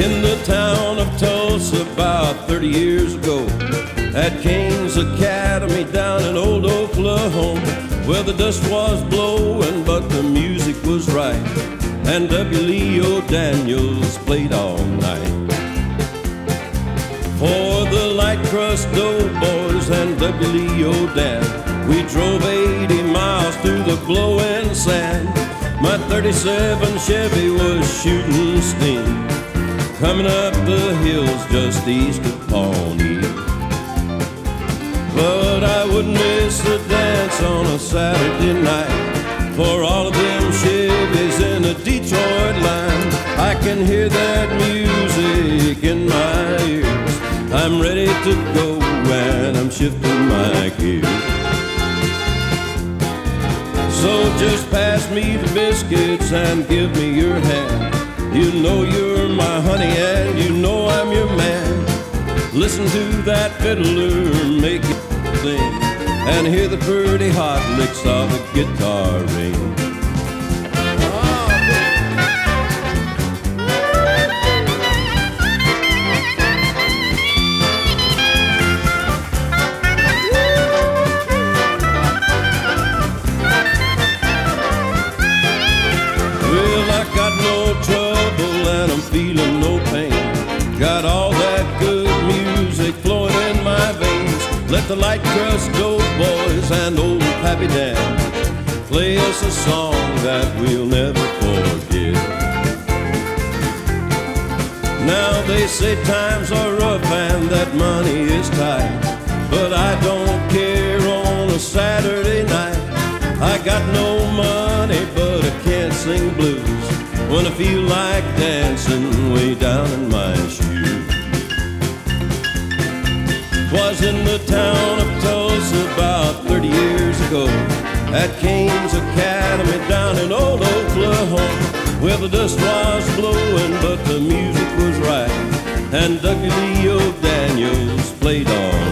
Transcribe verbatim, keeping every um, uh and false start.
In the town of Tulsa about thirty years ago, at King's Academy down in old Oklahoma, where the dust was blowing but the music was right, and W. Lee O'Daniels played all night. For the light crust Doughboys and W. Lee O'Dan, we drove eighty miles through the glowing sand. My thirty-seven Chevy was shooting steam, coming up the hills just east of Pawnee. But I wouldn't miss the dance on a Saturday night for all of them Chevys in a Detroit line. I can hear that music in my ears. I'm ready to go and I'm shifting my gears. So just pass me the biscuits and give me your hand. You know you're my honey and you know I'm your man. Listen to that fiddler make it sing, and hear the pretty hot licks of the guitar ring. Well, I got no trouble and I'm feeling no pain. Got all that good music flowing in my veins. Let the light crust Doughboys and old Pappy Dan play us a song that we'll never forget. Now they say times are rough and that money is tight, but I don't care on a Saturday night. I got no money but I can't sing blues when I feel like dancing way down in my shoes. Was in the town of Tulsa about thirty years ago, at King's Academy down in old Oklahoma, where the dust was blowing but the music was right, and W. Lee O'Daniels played on.